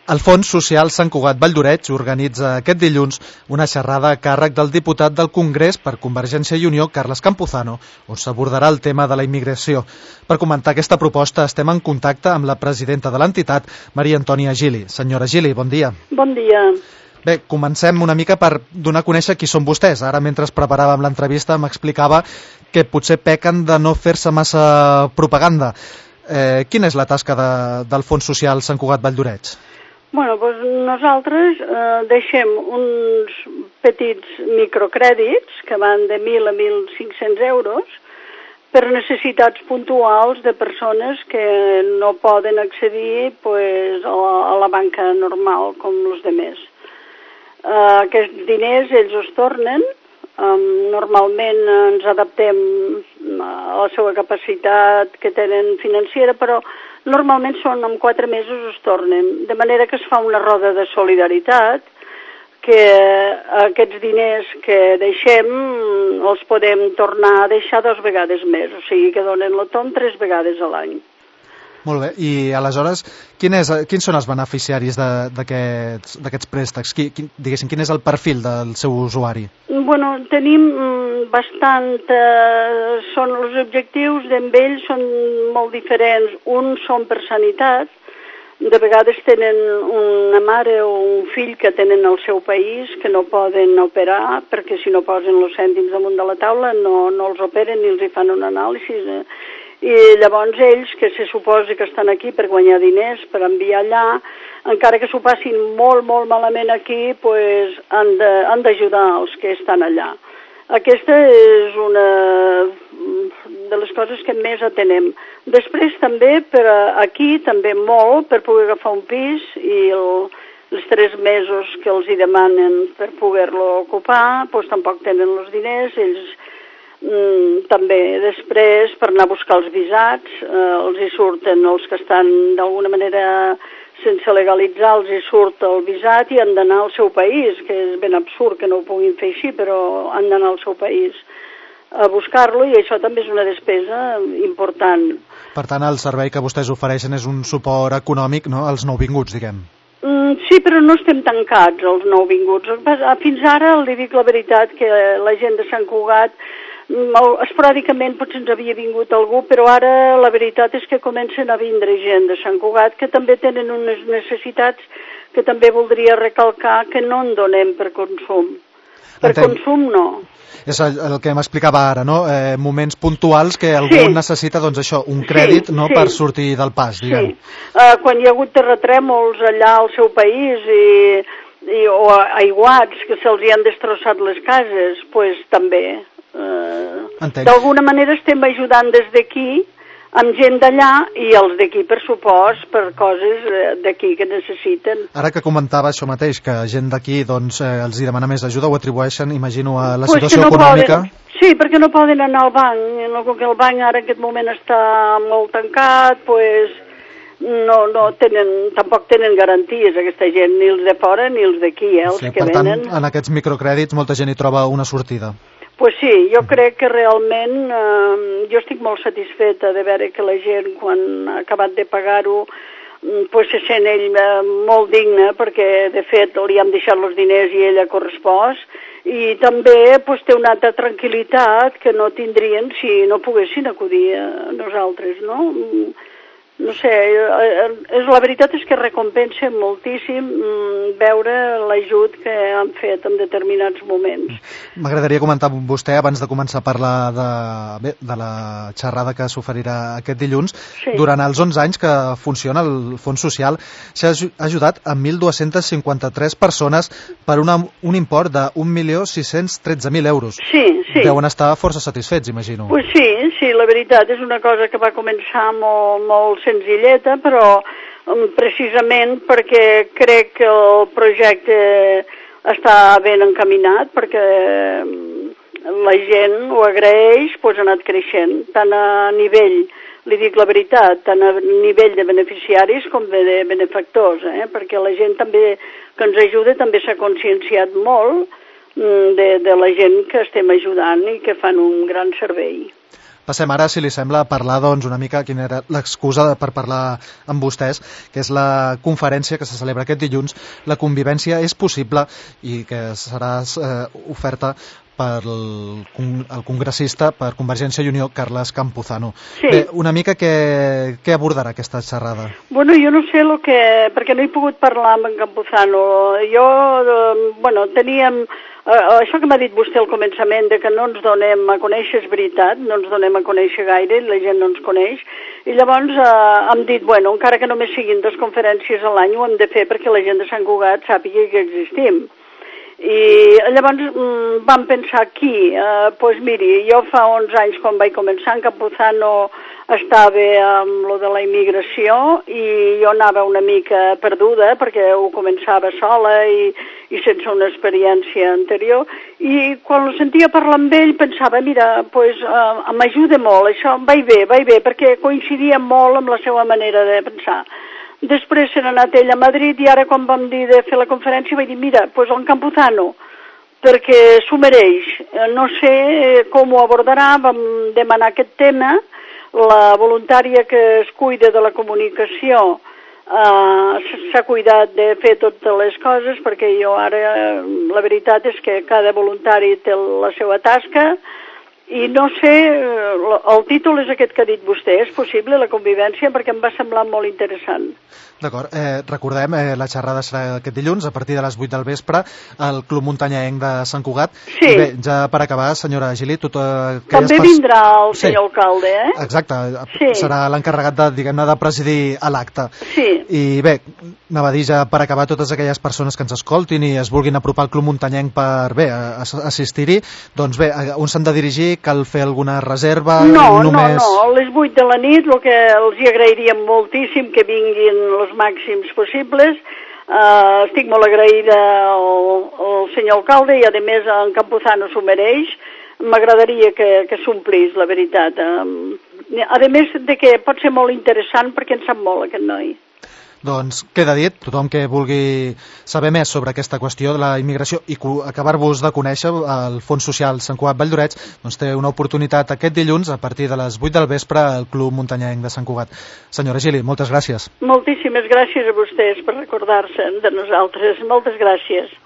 El Fons Social Sant Cugat Valldoreix organitza aquest dilluns una xerrada a càrrec del diputat del Congrés per Convergència i Unió, Carles Campuzano, on s'abordarà el tema de la immigració. Per comentar aquesta proposta estem en contacte amb la presidenta de l'entitat, Maria Antònia Gili. Senyora Gili, bon dia. Bon dia. Bé, comencem una mica per donar a conèixer qui són vostès. Ara, mentre preparàvem l'entrevista, m'explicava que potser pequen de no fer-se massa propaganda. Quina és la tasca del Fons Social Sant Cugat Valldoreix? Bueno, doncs nosaltres deixem uns petits microcrèdits que van de 1.000 a 1.500 euros per necessitats puntuals de persones que no poden accedir pues, a la banca normal com els demés. Aquests diners ells els tornen, normalment ens adaptem a la seva capacitat que tenen financera, però normalment són en 4 mesos es tornen, de manera que es fa una roda de solidaritat, que aquests diners que deixem els podem tornar a deixar 2 vegades més, o sigui que donen la tom 3 vegades a l'any. Molt bé, i aleshores, quins són els beneficiaris d'aquests préstecs? Quin és el perfil del seu usuari? Bueno, tenim són els objectius d'en ells són molt diferents. Uns són per sanitat, de vegades tenen una mare o un fill que tenen al seu país que no poden operar, perquè si no posen els cèntims damunt de la taula no els operen ni els hi fan un anàlisi. I llavors ells, que se suposa que estan aquí per guanyar diners, per enviar allà, encara que s'ho passin molt, molt malament aquí, pues, han d'ajudar els que estan allà. Aquesta és una de les coses que més atenem. Després també, aquí també molt, per poder agafar un pis i els 3 mesos que els hi demanen per poder-lo ocupar, pues, tampoc tenen els diners, ells també després per anar a buscar els visats els hi surten els que estan d'alguna manera sense legalitzar, els hi surt el visat i han d'anar al seu país, que és ben absurd que no ho puguin fer així, però han d'anar al seu país a buscar-lo i això també és una despesa important. Per tant, el servei que vostès ofereixen és un suport econòmic, no?, als nouvinguts, diguem. Sí, però no estem tancats als nouvinguts. Fins ara, li dic la veritat, que la gent de Sant Cugat esporàdicament potser ens havia vingut algú, però ara la veritat és que comencen a vindre gent de Sant Cugat que també tenen unes necessitats que també voldria recalcar que no en donem per consum. Per consum no. És el que m'explicava ara, no? Moments puntuals que algú necessita, doncs això, un crèdit, no?, per sortir del pas, diguem. Sí. Quan hi ha hagut terratrèmols allà al seu país o aiguats que se'ls hi han destrossat les cases, doncs també. D'alguna manera estem ajudant des d'aquí amb gent d'allà i els d'aquí per supost per coses d'aquí que necessiten. Ara que comentava això mateix, que gent d'aquí doncs, els hi demana més ajuda, ho atribueixen, imagino, a la situació econòmica? Sí, perquè no poden anar al banc, com que el banc ara en aquest moment està molt tancat, doncs tampoc tenen garanties aquesta gent, ni els de fora ni els d'aquí, els que venen. Per tant, en aquests microcrèdits molta gent hi troba una sortida. Pues sí, jo crec que realment jo estic molt satisfeta de veure que la gent quan ha acabat de pagar-ho pues se sent ell molt digne perquè de fet li han deixat els diners i ell ha correspost i també pues, té una altra tranquil·litat que no tindrien si no poguessin acudir a nosaltres, no? No sé, la veritat és que recompensa moltíssim veure l'ajut que han fet en determinats moments. M'agradaria comentar amb vostè, abans de començar a parlar de la xerrada que s'oferirà aquest dilluns, durant els 11 anys que funciona el Fons Social s'ha ajudat a 1.253 persones per un import de 1.613.000 euros. Sí. Deuen estar força satisfets, imagino. Pues sí, la veritat és una cosa que va començar molt senzilleta, però precisament perquè crec que el projecte està ben encaminat, perquè la gent ho agraeix, doncs ha anat creixent, tant a nivell, li dic la veritat, tant a nivell de beneficiaris com de benefactors, perquè la gent també que ens ajuda també s'ha conscienciat molt de la gent que estem ajudant i que fan un gran servei. Passem ara, si li sembla, a parlar una mica quina era l'excusa per parlar amb vostès, que és la conferència que se celebra aquest dilluns. La convivència és possible i que serà oferta pel congressista per Convergència i Unió, Carles Campuzano. Sí. Bé, una mica què abordarà aquesta xerrada? Bueno, jo no sé perquè no he pogut parlar amb en Campuzano. Teníem... això que m'ha dit vostè al començament, de que no ens donem a conèixer, és veritat, no ens donem a conèixer gaire, la gent no ens coneix, i llavors hem dit, encara que només siguin 2 conferències a l'any, ho hem de fer perquè la gent de Sant Cugat sàpiga que existim. I llavors vam pensar aquí, miri, jo fa 11 anys quan vaig començar, en Campuzano estava amb lo de la immigració i jo anava una mica perduda perquè ho començava sola i sense una experiència anterior, i quan ho sentia parlar amb ell pensava, mira, m'ajuda molt, això vaig bé, perquè coincidia molt amb la seva manera de pensar. Després se n'ha anat ell a Madrid i ara quan vam dir de fer la conferència vaig dir, mira, el Campuzano, perquè s'ho mereix. No sé com ho abordarà, vam demanar aquest tema, la voluntària que es cuida de la comunicació s'ha cuidat de fer totes les coses, perquè jo ara, la veritat és que cada voluntari té la seva tasca, i no sé, el títol és aquest que ha dit vostè, és possible la convivència, perquè em va semblar molt interessant. D'acord, recordem, la xerrada serà aquest dilluns a partir de les 8 del vespre al Club Muntanyenc de Sant Cugat. Sí. I bé, ja per acabar, senyora Gili, també vindrà el senyor alcalde, eh? Exacte, sí. Serà l'encarregat de presidir l'acte. Sí. I bé, anava a dir ja per acabar, totes aquelles persones que ens escoltin i es vulguin apropar al Club Muntanyenc per assistir-hi, doncs bé, on s'han de dirigir? Cal fer alguna reserva? No, a les 8 de la nit, el que els hi agrairíem moltíssim que vinguin els màxims possibles. Estic molt agraïda al senyor alcalde i a més en Campuzano s'ho mereix. M'agradaria que s'omplís, la veritat. A més de que pot ser molt interessant perquè en sap molt aquest noi. Doncs queda dit, tothom que vulgui saber més sobre aquesta qüestió de la immigració i acabar-vos de conèixer el Fons Social Sant Cugat Valldoreix, doncs té una oportunitat aquest dilluns a partir de les 8 del vespre al Club Muntanyenc de Sant Cugat. Senyora Gili, moltes gràcies. Moltíssimes gràcies a vostès per recordar-se de nosaltres. Moltes gràcies.